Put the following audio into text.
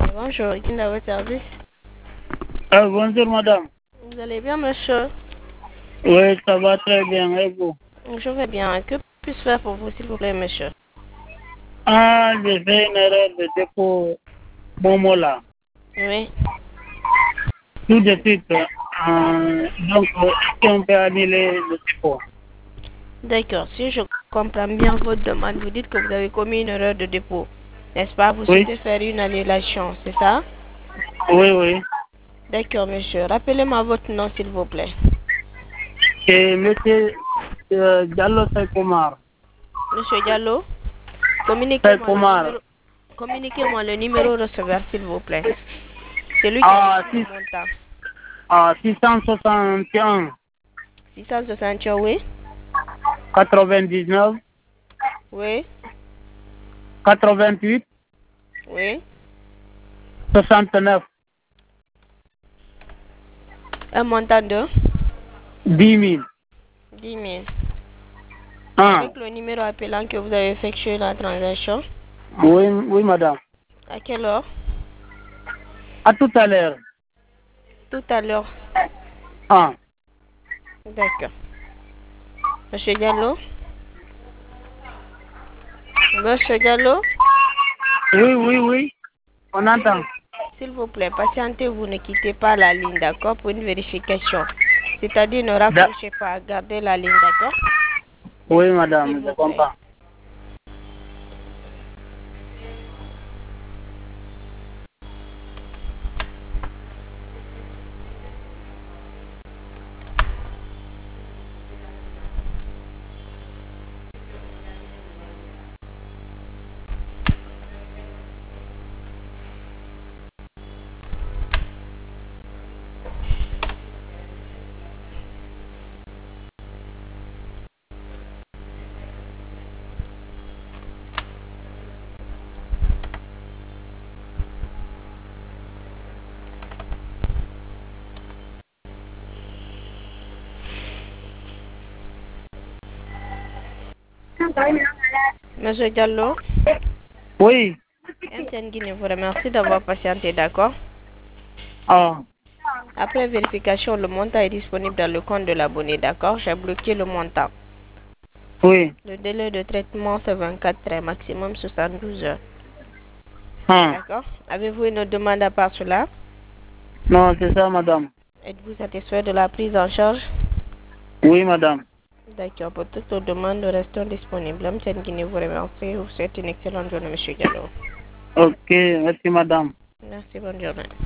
Bonjour, qui est à votre service? Bonjour madame. Vous allez bien, monsieur? Oui, ça va très bien. Et vous? Je vais bien. Que puis-je faire pour vous, s'il vous plaît, monsieur? J'ai fait une erreur de dépôt Momola. Oui. Tout de suite. Donc, est-ce qu'on peut annuler le dépôt? D'accord. Si je comprends bien votre demande, vous dites que vous avez commis une erreur de dépôt. N'est-ce pas? Vous Oui, souhaitez faire une annulation, c'est ça? oui, oui. D'accord, monsieur. Rappelez-moi votre nom, s'il vous plaît. C'est monsieur Diallo Sekomar. Monsieur Diallo, Sekomar. communiquez-moi le numéro receveur, s'il vous plaît. C'est lui qui a reçu le montant. 661 661, oui? 99 Oui? 88 Oui? 69 Un montant de 10 000. 10 000. Ah, Avec le numéro appelant que vous avez effectué la transaction. oui, oui madame. À quelle heure? À tout à l'heure. Tout à l'heure. Ah, D'accord. Monsieur Diallo? Monsieur Diallo? oui, oui, oui. On entend. S'il vous plaît, patientez-vous, ne quittez pas la ligne, d'accord, pour une vérification. C'est-à-dire ne Da- raccrochez pas, gardez la ligne, d'accord? Oui, S'il madame, je vous plaît. comprends. Monsieur Diallo, Oui. MTN Guinée vous remercie d'avoir patienté, d'accord? Ah, Après vérification, le montant est disponible dans le compte de l'abonné, d'accord? J'ai bloqué le montant. oui. Le délai de traitement, c'est 24 heures, maximum 72 heures. Ah. D'accord? Avez-vous une autre demande à part cela? Non, c'est ça, madame. Êtes-vous satisfait de la prise en charge? Oui, madame. D'accord. Pour toutes nos demandes, nous restons disponibles. MTN Guinée vous remercie. Vous souhaite une excellente journée, monsieur Diallo. Ok, merci, madame. Merci, bonne journée.